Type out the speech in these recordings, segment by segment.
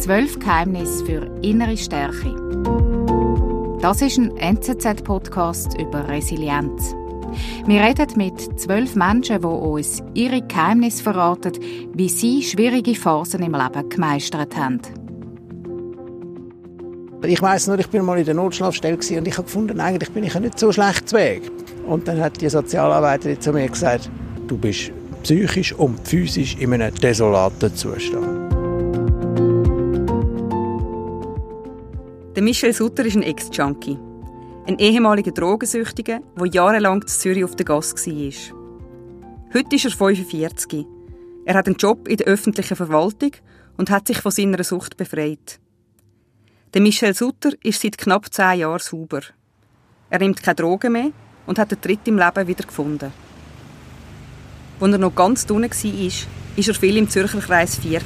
12 Geheimnisse für innere Stärke. Das ist ein NZZ-Podcast über Resilienz. Wir reden mit 12 Menschen, die uns ihre Geheimnisse verraten, wie sie schwierige Phasen im Leben gemeistert haben. Ich weiss nur, ich war mal in der Notschlafstelle und ich habe gefunden, eigentlich bin ich ja nicht so schlecht zu Weg. Und dann hat die Sozialarbeiterin zu mir gesagt, du bist psychisch und physisch in einem desolaten Zustand. Der Michel Sutter ist ein Ex-Junkie. Ein ehemaliger Drogensüchtiger, der jahrelang in Zürich auf der Gasse war. Heute ist er 45. Er hat einen Job in der öffentlichen Verwaltung und hat sich von seiner Sucht befreit. Der Michel Sutter ist seit knapp 10 Jahren sauber. Er nimmt keine Drogen mehr und hat den Tritt im Leben wieder gefunden. Als er noch ganz unten war, war er viel im Zürcher Kreis 4.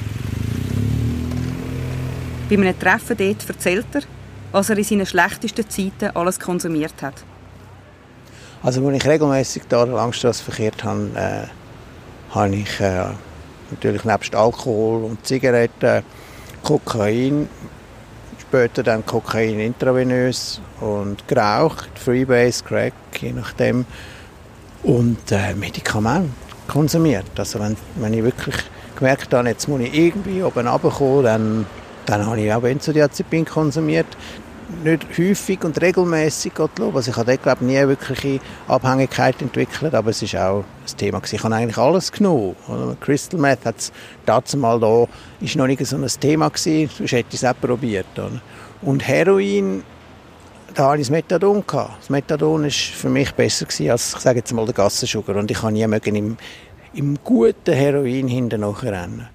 Bei einem Treffen dort erzählt er, was er in seinen schlechtesten Zeiten alles konsumiert hat. Also, als ich regelmässig da an der Langstrasse verkehrt habe, habe ich natürlich nebst Alkohol und Zigaretten Kokain, später dann Kokain intravenös und geraucht, Freebase, Crack, je nachdem, und Medikamente konsumiert. Also wenn ich wirklich gemerkt habe, jetzt muss ich irgendwie oben runterkommen, dann habe ich auch Benzodiazepin konsumiert. Nicht häufig und regelmäßig, also ich habe dort, glaube ich, nie wirkliche Abhängigkeit entwickelt, aber es war auch ein Thema. Ich habe eigentlich alles genommen. Crystal Meth hat es dazu mal da, ist noch nicht so ein Thema gewesen, sonst hätte ich es auch probiert. Und Heroin, da hatte ich das Methadon gehabt. Das Methadon war für mich besser gewesen als, ich sage jetzt mal, der Gassensugar. Und ich kann nie im guten Heroin hinterher rennen.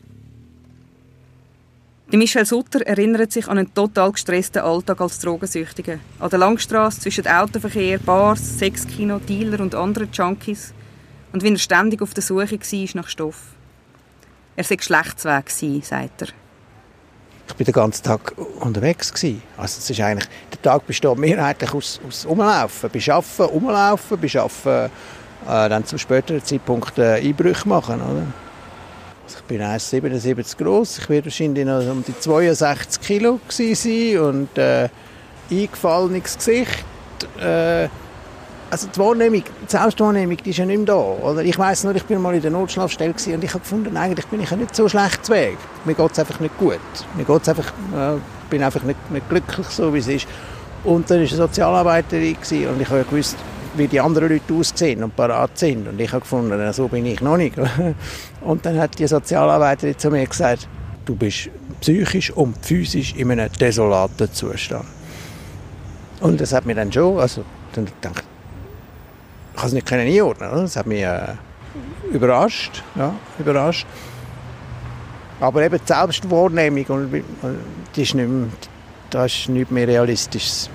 Michel Sutter erinnert sich an einen total gestressten Alltag als Drogensüchtiger. An der Langstrasse zwischen Autoverkehr, Bars, Sexkino, Dealer und anderen Junkies. Und wie er ständig auf der Suche war nach Stoff. Er sei geschlechtsweg gewesen, sagt er. Ich war den ganzen Tag unterwegs. Also es ist eigentlich, der Tag besteht mehrheitlich aus Umlaufen. Bei Arbeiten, Umlaufen, bei Arbeiten dann zum späteren Zeitpunkt Einbrüche machen. Oder? Also ich bin 1,77 groß. Ich werde wahrscheinlich noch um die 62 Kilo sein und eingefallenes Gesicht. Also die Selbstwahrnehmung, die ist ja nicht mehr da. Oder? Ich weiss nur, ich war mal in der Notschlafstelle und ich habe gefunden, eigentlich bin ich ja nicht so schlecht zu Weg. Mir geht es einfach nicht gut. Ich bin einfach nicht glücklich, so wie es ist. Und dann war eine Sozialarbeiterin und ich habe gewusst, wie die anderen Leute aussehen und parat sind. Und ich habe gefunden, so bin ich noch nicht. Und dann hat die Sozialarbeiterin zu mir gesagt, du bist psychisch und physisch in einem desolaten Zustand. Und das hat mich dann schon, also dann gedacht, ich kann es nicht einordnen. Oder? Das hat mich überrascht. Aber eben die Selbstwahrnehmung, die ist nicht mehr, das ist nicht mehr realistisch.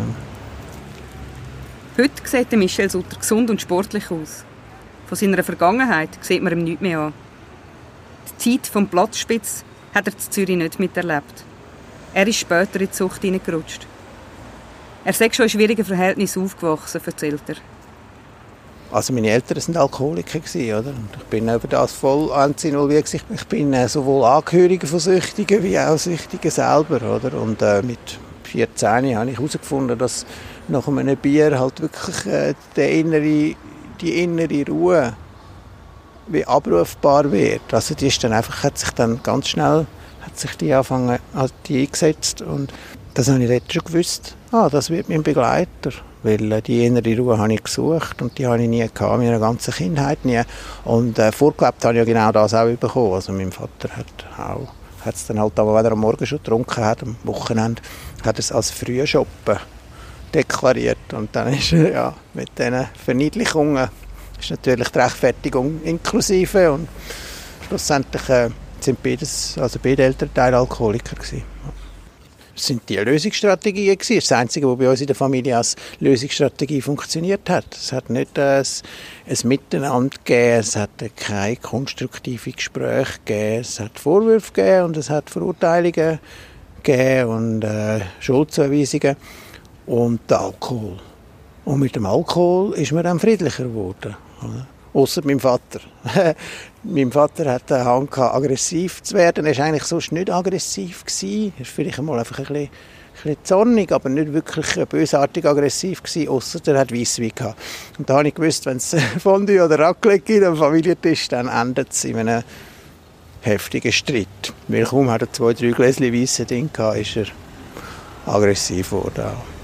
Heute sieht Michel Sutter gesund und sportlich aus. Von seiner Vergangenheit sieht man ihm nichts mehr an. Die Zeit vom Platzspitz hat er in Zürich nicht miterlebt. Er ist später in die Sucht hineingerutscht. Er sei schon in schwierigen Verhältnissen aufgewachsen, erzählt er. Also meine Eltern waren Alkoholiker, oder? Und ich bin über das voll involviert. Ich bin sowohl Angehöriger von Süchtigen wie auch Süchtigen selber, oder? Und mit 14 habe ich herausgefunden, dass nach einem Bier halt wirklich die innere Ruhe wie abrufbar wird. Also die ist dann einfach, hat sich dann ganz schnell die eingesetzt und das habe ich dort schon gewusst. Das wird mein Begleiter, weil die innere Ruhe habe ich gesucht und die habe ich nie gehabt, meine ganze Kindheit nie. Und vorgelebt habe ich ja genau das auch bekommen. Also mein Vater hat es dann halt, aber wenn er am Morgen schon getrunken hat, am Wochenende, hat er es als Frühschoppen deklariert. Und dann ist mit diesen Verniedlichungen ist natürlich die Rechtfertigung inklusive und schlussendlich sind beide Elternteile Alkoholiker gewesen. Das sind die Lösungsstrategien gewesen. Das ist das Einzige, was bei uns in der Familie als Lösungsstrategie funktioniert hat. Es hat nicht ein Miteinander gegeben, es hat keine konstruktiven Gespräche gegeben, es hat Vorwürfe gegeben und es hat Verurteilungen gegeben und Schuldzuweisungen und Alkohol. Und mit dem Alkohol ist man dann friedlicher geworden. Oder? Ausser meinem Vater. Mein Vater hat den Hang gehabt, aggressiv zu werden. Er war eigentlich sonst nicht aggressiv gewesen. Er war vielleicht einmal einfach ein bisschen zornig, aber nicht wirklich bösartig aggressiv gewesen, ausser er hat Weisswein gehabt. Und da habe ich gewusst, wenn es Fondue oder Raclette gibt am Familientisch, dann endet es in einem heftigen Streit. Weil kaum hat er 2-3 Gläschen Weisse drin gehabt, ist er aggressiv geworden.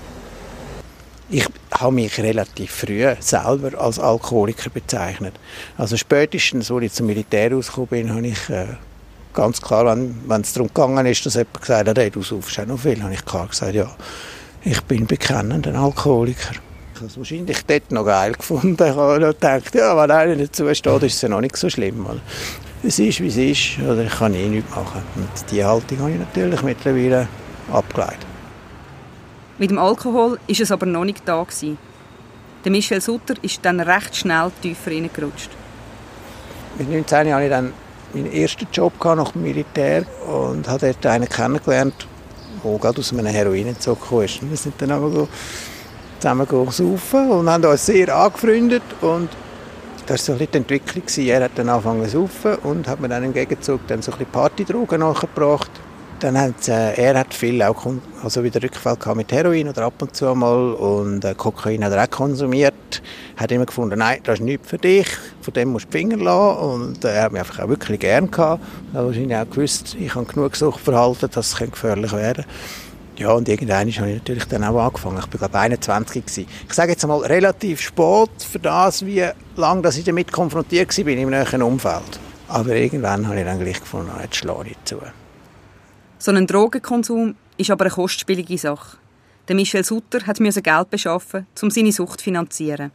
Ich habe mich relativ früh selber als Alkoholiker bezeichnet. Also spätestens, als ich zum Militär rausgekommen bin, habe ich ganz klar, wenn es darum gegangen ist, dass jemand gesagt hat, hey, du saufst auch noch viel, habe ich klar gesagt, ja, ich bin bekennender Alkoholiker. Ich habe es wahrscheinlich dort noch geil gefunden. Ich habe noch gedacht, ja, wenn einer dazu steht, ist es ja noch nicht so schlimm. Oder? Es ist, wie es ist, oder ich kann nichts machen. Und diese Haltung habe ich natürlich mittlerweile abgeleitet. Mit dem Alkohol war es aber noch nicht da gewesen. Der Michel Sutter ist dann recht schnell tiefer reingerutscht. Mit 19 hatte ich dann meinen ersten Job nach dem Militär und habe dort einen kennengelernt, der gerade aus einem Heroinentzug kam. Wir sind dann einmal so zusammen saufen und haben uns sehr angefreundet. Und das war so ein bisschen die Entwicklung. Er hat dann angefangen zu saufen und hat mir dann im Gegenzug dann so ein bisschen Partydrogen nachgebracht. Dann er hat viel auch wieder Rückfall gehabt mit Heroin oder ab und zu mal und Kokain hat er auch konsumiert. Hat immer gefunden, nein, das ist nichts für dich, von dem musst du die Finger lassen. Und er hat mich einfach auch wirklich gern gehabt. Er hat wahrscheinlich auch gewusst, ich habe genug Suchtverhalten, dass es gefährlich werden könnte. Ja, und irgendwann habe ich natürlich dann auch angefangen. Ich war, glaube ich, 21 gewesen. Ich sage jetzt einmal relativ spät für das, wie lange dass ich damit konfrontiert war im näheren Umfeld. Aber irgendwann habe ich dann gleich gefunden, jetzt schlage ich zu. So ein Drogenkonsum ist aber eine kostspielige Sache. Der Michel Sutter musste Geld beschaffen, um seine Sucht zu finanzieren.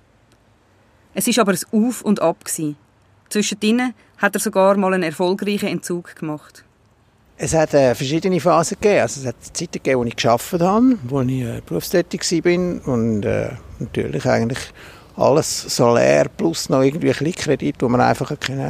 Es war aber ein Auf und Ab. Zwischendrin hat er sogar mal einen erfolgreichen Entzug gemacht. Es hat verschiedene Phasen gegeben. Also es hat Zeiten gegeben, wo ich gearbeitet habe, wo ich berufstätig war und natürlich eigentlich alles solär plus noch irgendwie ein Kredit, wo man einfach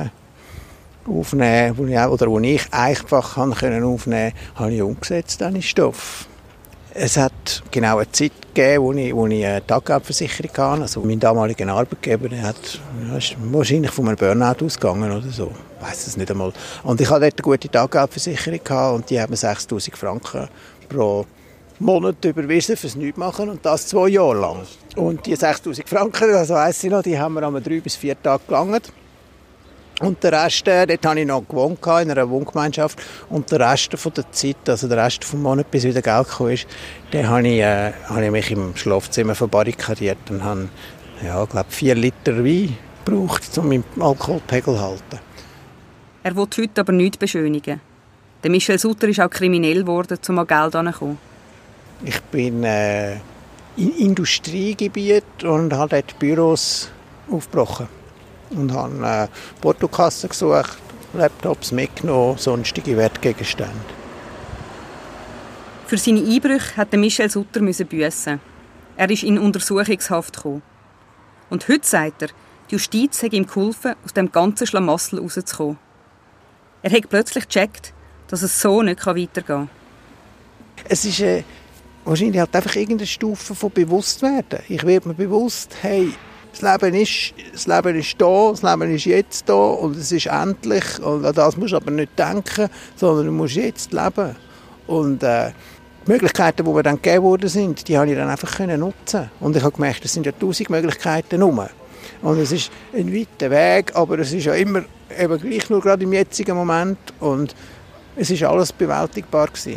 aufnehmen konnte, wo ich einfach aufnehmen konnte, habe ich umgesetzt in Stoff. Es hat genau eine Zeit gegeben, wo ich eine Taggeldversicherung hatte. Also mein damaliger Arbeitgeber, der ist wahrscheinlich von einem Burnout ausgegangen oder so. Ich weiss es nicht einmal. Und ich hatte dort eine gute Taggeldversicherung und die hat mir 6'000 Franken pro Monat überwiesen fürs Nichtmachen und das 2 Jahre lang. Und die 6'000 Franken, also weiss ich noch, die haben mir an 3 bis 4 Tagen gelangt. Und der Rest, dort habe ich noch gewohnt in einer Wohngemeinschaft. Und der Rest von der Zeit, also der Rest vom Monat, bis wieder Geld gekommen ist, den habe ich mich im Schlafzimmer verbarrikadiert und habe, ja, glaube 4 Liter Wein gebraucht, um meinen Alkoholpegel zu halten. Er will heute aber nichts beschönigen. Der Michel Sutter ist auch kriminell geworden, um an Geld heranzukommen. Ich bin in Industriegebiet und habe dort Büros aufgebrochen. Und habe Portokassen gesucht, Laptops mitgenommen, sonstige Wertgegenstände. Für seine Einbrüche musste Michel Sutter büssen. Er ist in Untersuchungshaft gekommen. Und heute sagt er, die Justiz hat ihm geholfen, aus dem ganzen Schlamassel rauszukommen. Er hat plötzlich gecheckt, dass es so nicht weitergehen kann. Es ist wahrscheinlich halt einfach irgendeine Stufe von Bewusstwerden. Ich werde mir bewusst, hey, das Leben ist da, das Leben ist jetzt da und es ist endlich. Und an das musst du aber nicht denken, sondern du musst jetzt leben. Und die Möglichkeiten, die mir dann gegeben worden sind, die habe ich dann einfach nutzen. Und ich habe gemerkt, es sind ja 1000 Möglichkeiten rum. Und es ist ein weiter Weg, aber es ist ja immer eben gleich nur gerade im jetzigen Moment. Und es ist alles bewältigbar gewesen.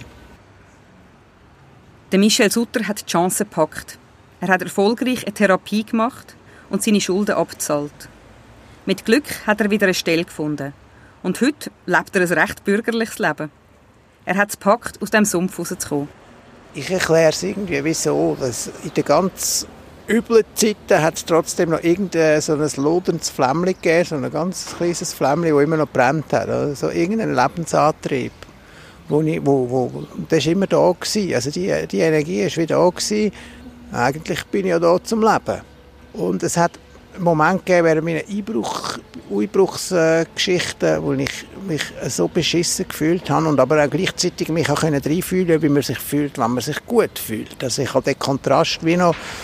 Der Michel Sutter hat die Chance gepackt. Er hat erfolgreich eine Therapie gemacht und seine Schulden abgezahlt. Mit Glück hat er wieder eine Stelle gefunden. Und heute lebt er ein recht bürgerliches Leben. Er hat es gepackt, aus diesem Sumpf rauszukommen. Ich erkläre es irgendwie, wieso. Dass in den ganz üblen Zeiten hat es trotzdem noch irgendein so ein loderndes Flämmchen gegeben, so ein ganz kleines Flämmchen, das immer noch brennt hat. Also irgendein Lebensantrieb. Das war immer da gewesen. Also die Energie war wieder da gewesen. Eigentlich bin ich ja da zum Leben. Und es hat einen Moment gegeben während meiner Einbruchsgeschichten, wo ich mich so beschissen gefühlt habe und aber auch gleichzeitig mich auch reinfühlen konnte, wie man sich fühlt, wenn man sich gut fühlt. Also ich habe den Kontrast wie noch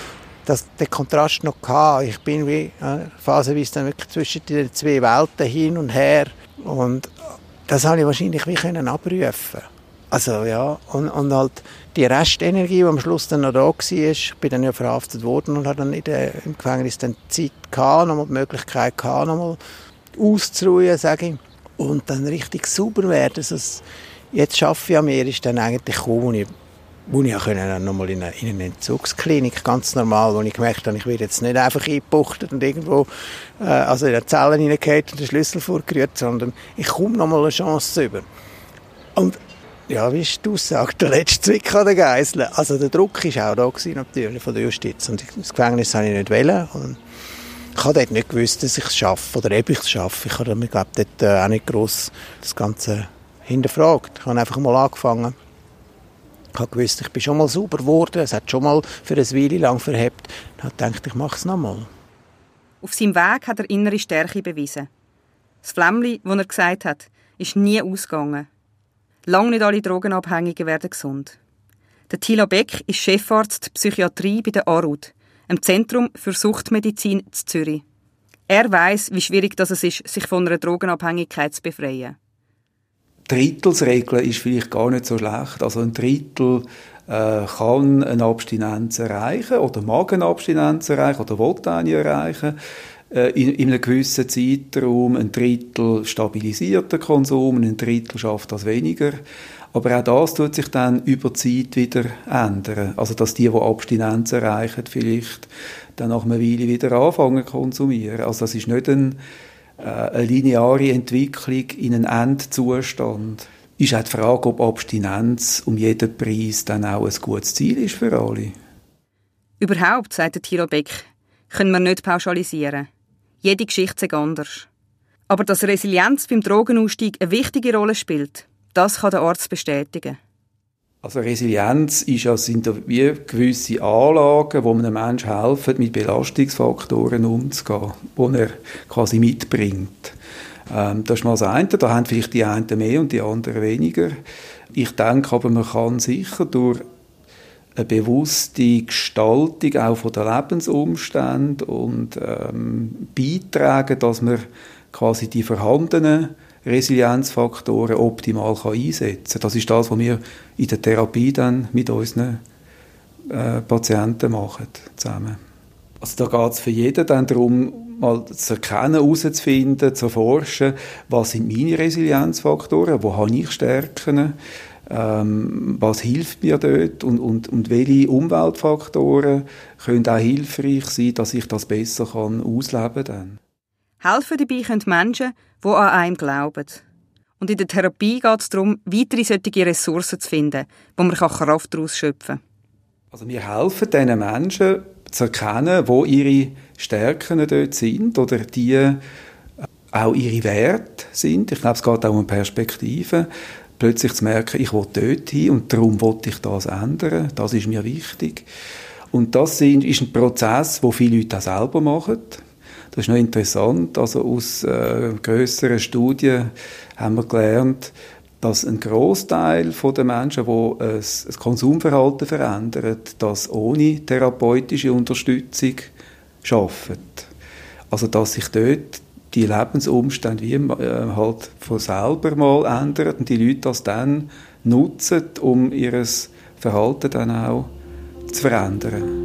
den Kontrast noch gehabt. Ich bin wie phasenweise dann wirklich zwischen den zwei Welten hin und her. Und das habe ich wahrscheinlich wie können abrufen. Also ja, und halt die Restenergie, die am Schluss dann noch da war, ich bin dann ja verhaftet worden und habe dann im Gefängnis dann Zeit gehabt, nochmal die Möglichkeit gehabt, nochmal auszuruhen, sage ich. Und dann richtig sauber werden. Also jetzt arbeite ich an mir, ist dann eigentlich gekommen, wo ich dann nochmal in eine Entzugsklinik, ganz normal, wo ich gemerkt habe, ich werde jetzt nicht einfach eingebuchtet und irgendwo also in die Zellen hineingehen und den Schlüssel vorgerührt, sondern ich komme nochmal eine Chance über. Und ja, wie ist die Aussage, der letzte Zwick an der Geisel. Also der Druck war auch da gewesen, natürlich von der Justiz. Und das Gefängnis wollte ich nicht wollen. Und ich habe dort nicht gewusst, dass ich es schaffe oder ob ich es schaffe. Ich habe mir, glaube ich, dort auch nicht gross das Ganze hinterfragt. Ich habe einfach mal angefangen. Ich habe gewusst, ich bin schon mal sauber geworden. Es hat schon mal für eine Weile lang verhebt. Ich habe gedacht, ich mache es nochmal. Auf seinem Weg hat er innere Stärke bewiesen. Das Flämmchen, das er gesagt hat, ist nie ausgegangen. Lange nicht alle Drogenabhängigen werden gesund. Der Thilo Beck ist Chefarzt Psychiatrie bei der ARUD, einem Zentrum für Suchtmedizin in Zürich. Er weiss, wie schwierig es ist, sich von einer Drogenabhängigkeit zu befreien. Drittelsregel ist vielleicht gar nicht so schlecht. Also ein Drittel kann eine Abstinenz erreichen oder mag eine Abstinenz erreichen oder will eine erreichen. In einem gewissen Zeitraum, ein Drittel stabilisiert den Konsum, ein Drittel schafft das weniger. Aber auch das tut sich dann über die Zeit wieder ändern. Also, dass die Abstinenz erreichen, vielleicht dann nach einer Weile wieder anfangen zu konsumieren. Also, das ist nicht eine lineare Entwicklung in einen Endzustand. Ist auch die Frage, ob Abstinenz um jeden Preis dann auch ein gutes Ziel ist für alle. Überhaupt, sagt Thilo Beck, können wir nicht pauschalisieren. Jede Geschichte ist anders. Aber dass Resilienz beim Drogenausstieg eine wichtige Rolle spielt, das kann der Arzt bestätigen. Also Resilienz sind wie gewisse Anlagen, die einem Menschen helfen, mit Belastungsfaktoren umzugehen, die er quasi mitbringt. Das ist mal das eine, da haben vielleicht die einen mehr und die anderen weniger. Ich denke aber, man kann sicher durch eine bewusste Gestaltung auch von den Lebensumständen und beitragen, dass man quasi die vorhandenen Resilienzfaktoren optimal einsetzen kann. Das ist das, was wir in der Therapie dann mit unseren Patienten machen zusammen. Also da geht es für jeden dann darum, mal zu erkennen, herauszufinden, zu erforschen, was sind meine Resilienzfaktoren, wo habe ich Stärken, was hilft mir dort und welche Umweltfaktoren können auch hilfreich sein, dass ich das besser ausleben kann. Helfen dabei können Menschen, die an einem glauben. Und in der Therapie geht es darum, weitere solche Ressourcen zu finden, wo man Kraft daraus schöpfen kann. Also wir helfen diesen Menschen zu erkennen, wo ihre Stärken dort sind oder die auch ihre Werte sind. Ich glaube, es geht auch um Perspektiven. Plötzlich zu merken, ich will dort hin und darum will ich das ändern. Das ist mir wichtig. Und das ist ein Prozess, den viele Leute auch selber machen. Das ist noch interessant. Also aus grösseren Studien haben wir gelernt, dass ein Grossteil der Menschen, die ein Konsumverhalten verändern, das ohne therapeutische Unterstützung schaffen. Also dass sich dort die Lebensumstände wie halt von selber mal ändern und die Leute das dann nutzen, um ihr Verhalten dann auch zu verändern.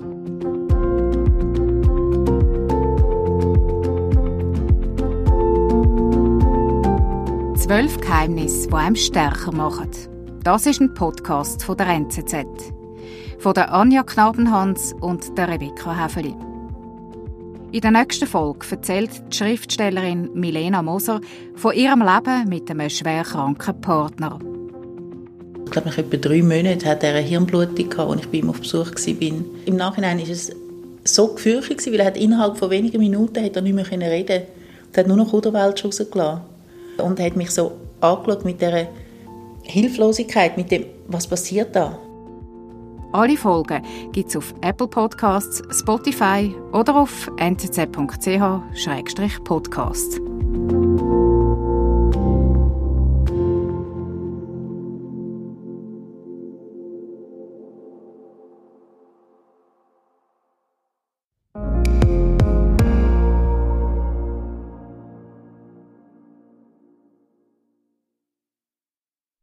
«12 Geheimnisse, die einem stärker machen». Das ist ein Podcast von der NZZ. Von der Anja Knabenhans und der Rebecca Häfeli. In der nächsten Folge erzählt die Schriftstellerin Milena Moser von ihrem Leben mit einem schwerkranken Partner. Ich glaube, nach etwa 3 Monaten hatte er eine Hirnblutung, als ich bei ihm auf Besuch war. Im Nachhinein war es so gefürchtet, weil er innerhalb von wenigen Minuten nicht mehr reden konnte. Er hat nur noch Kuderwelsch rausgelassen. Und er hat mich so angeschaut mit dieser Hilflosigkeit, mit dem, was passiert da? Alle Folgen gibt es auf Apple Podcasts, Spotify oder auf nzz.ch/podcast.